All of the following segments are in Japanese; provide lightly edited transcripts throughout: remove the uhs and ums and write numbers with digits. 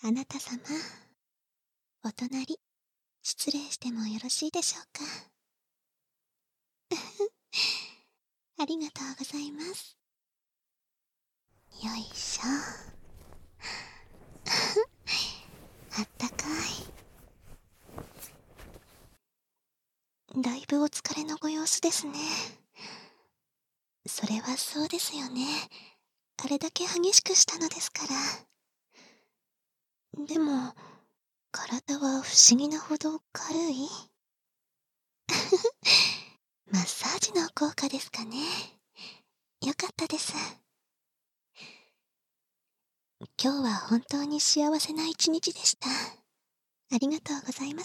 あなた様、お隣、失礼してもよろしいでしょうか。ありがとうございます。よいしょ。あったかい。だいぶお疲れのご様子ですね。それはそうですよね。あれだけ激しくしたのですから。でも、体は不思議なほど軽い。マッサージの効果ですかね。よかったです。今日は本当に幸せな一日でした。ありがとうございます。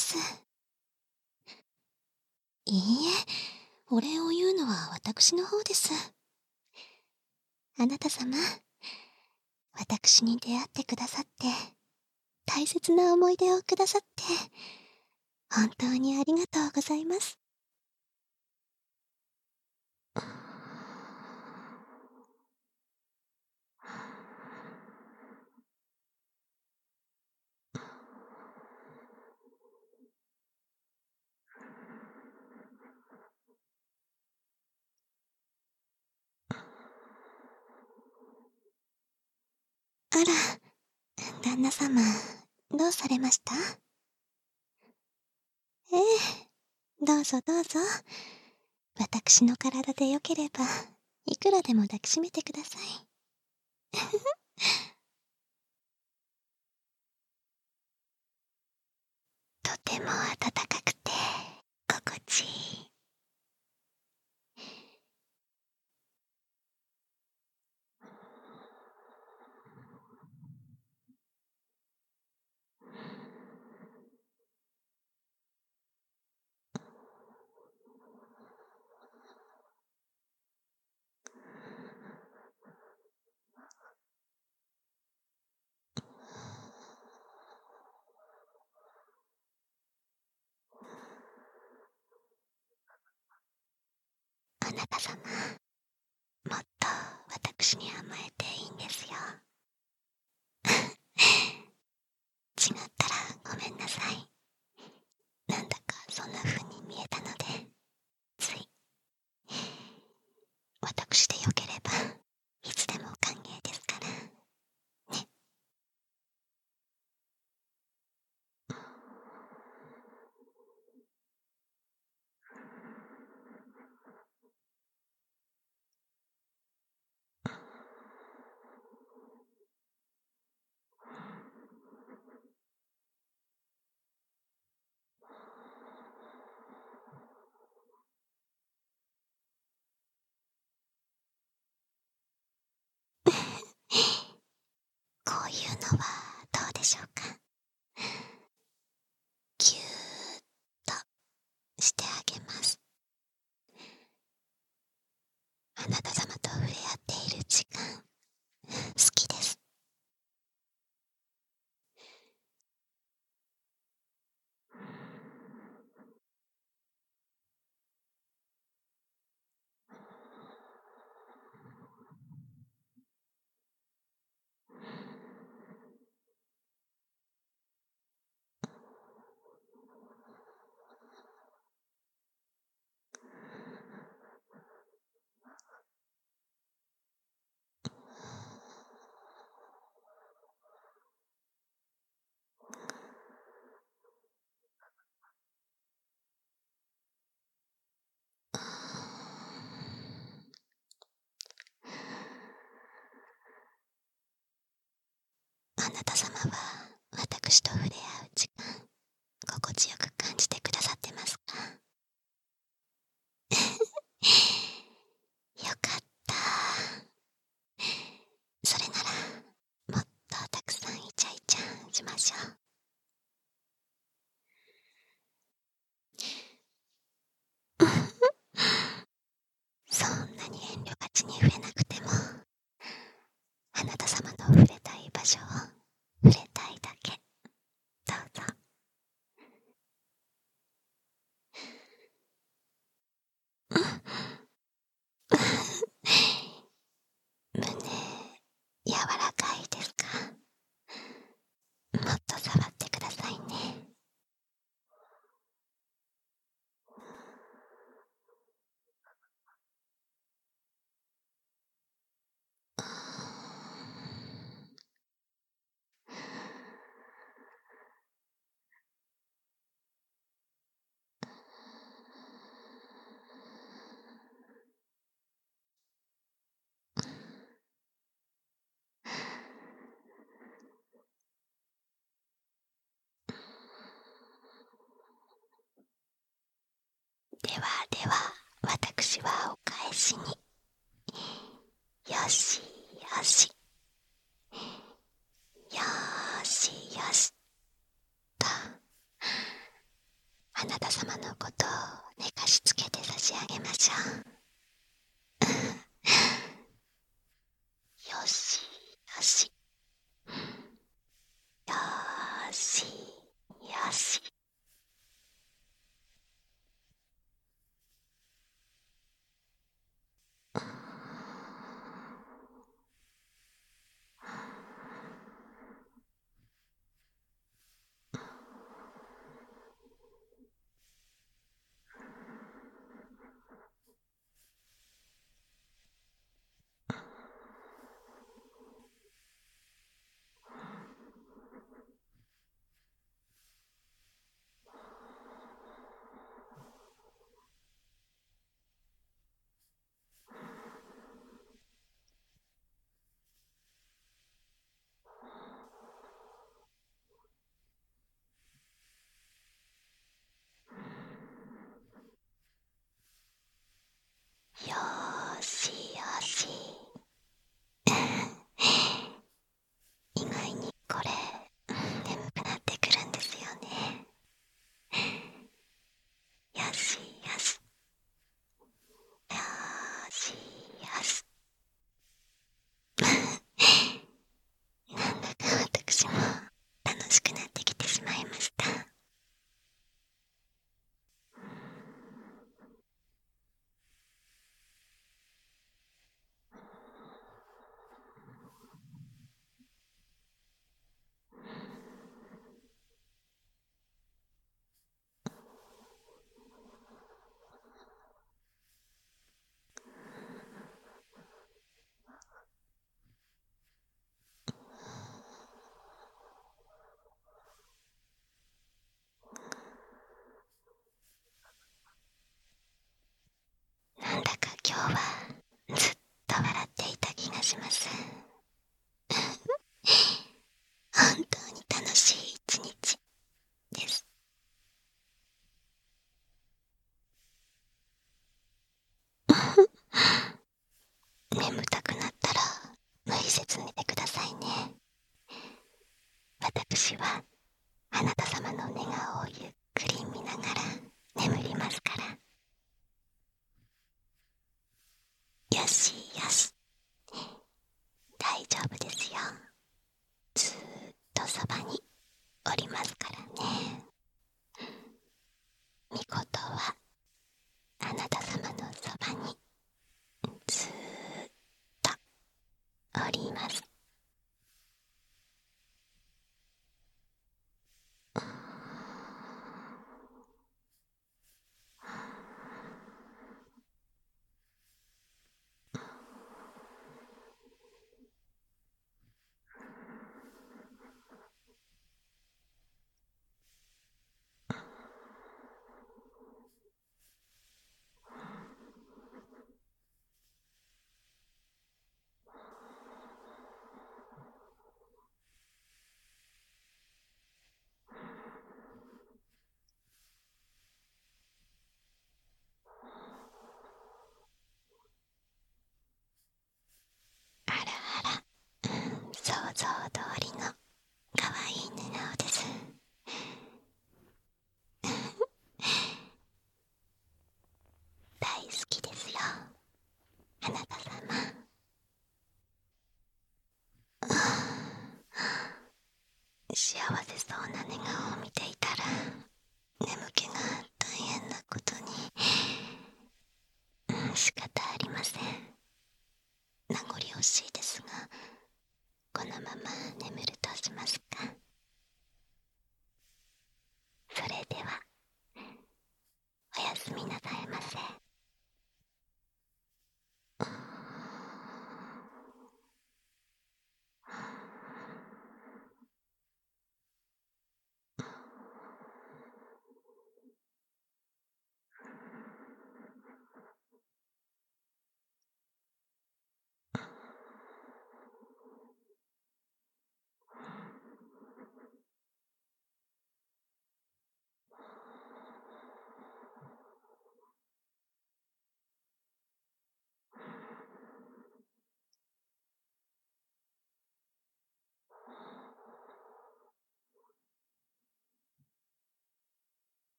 いいえ、お礼を言うのは私の方です。あなた様、私に出会ってくださって、大切な思い出をくださって、本当にありがとうございます。あら、旦那様、どうされました？ええ、どうぞどうぞ。私の体でよければ、いくらでも抱きしめてください。とても暖かくて、心地いい。あなた様、もっと私に甘えていいんですよ。違ったらごめんなさい。なんだかそんな風に見えたので、つい。私でよければ、いつでも歓迎ですから。ね。こういうのはどうでしょうか。ぎゅーっとしてあげます。あなた様と触れ合っている時間、好きです。あなた様は私と触れ合う時間、心地よく感じてくださってますか？よかった。それなら、もっとたくさんイチャイチャしましょう。そんなに遠慮がちに触れなくても、あなた様の触れたい場所を触れたいだけ。どうぞ。 ことを寝かしつけて差し上げましょう。よしよしよしよし。よしよし。意外にこれ眠くなってくるんですよね。よしよしよしよし。なんだか私も楽しくなってきてしまいました。なんだか今日はずっと笑っていた気がします。本当に楽しい一日です。眠たくなったら無理せず寝てくださいね。私はあなた様の寝顔をゆっくり見ながら眠りますから。よしよし、大丈夫ですよ。ずーっとそばにおりますからね。みことはあなた様のそばにずーっとおります。あらあら、想像通りのかわいい寝顔です。大好きですよ、あなた様。幸せそうな寝顔を見ていたら眠